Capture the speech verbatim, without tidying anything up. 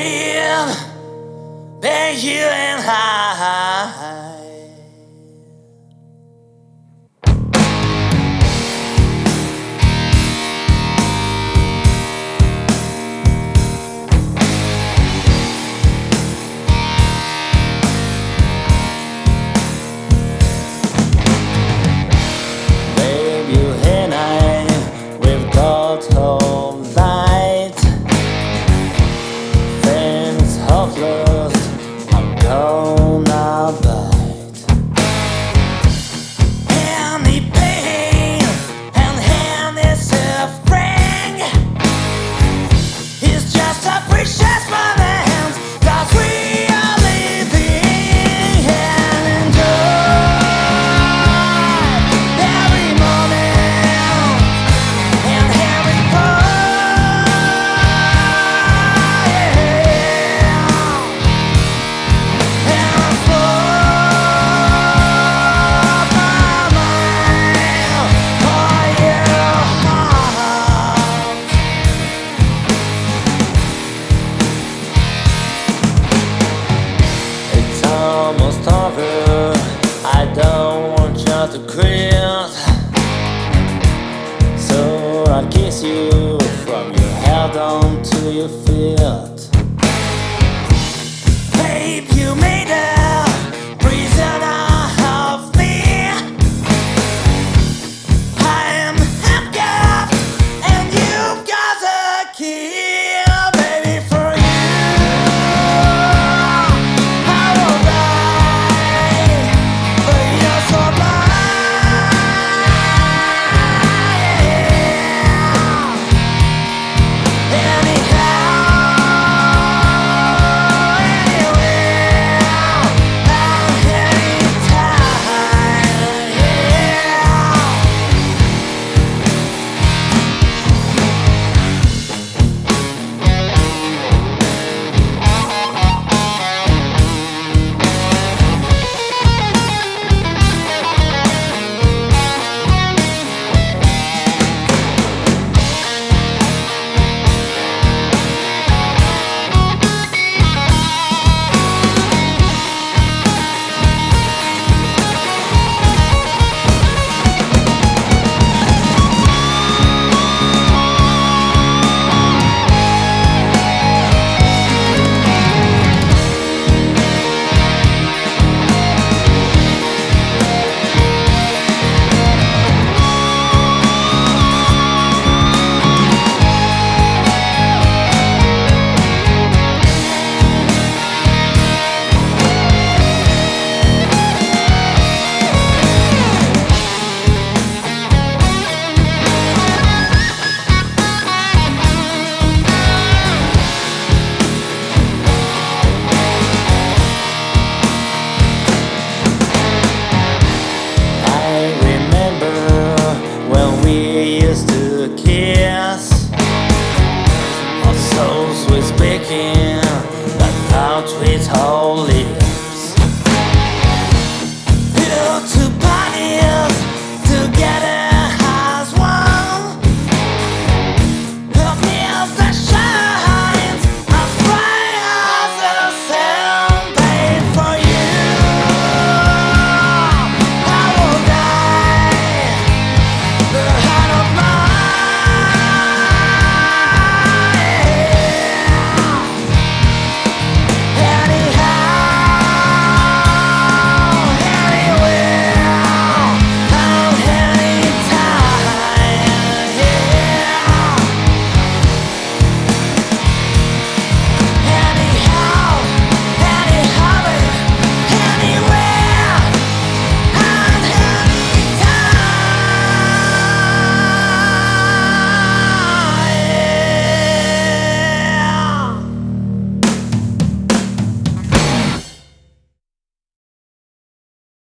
Been, been here and high. Babe, you and I, we've got all night. Things hopeless, I'm gonna bite. Any pain and any suffering is just a precious moment, 'cause we are living and enjoy every moment and every part. And I'm full my mind for your heart. It's almost over, I don't want you to quit. So I'll kiss you from your head down to your feet. Babe, you made a prisoner of me. I'm handcuffed and you've got a key. Baby, for you I will die, but you're so blind. Anyhow, anywhere, and anytime, yeah. I remember when we used to kiss, our souls were speaking.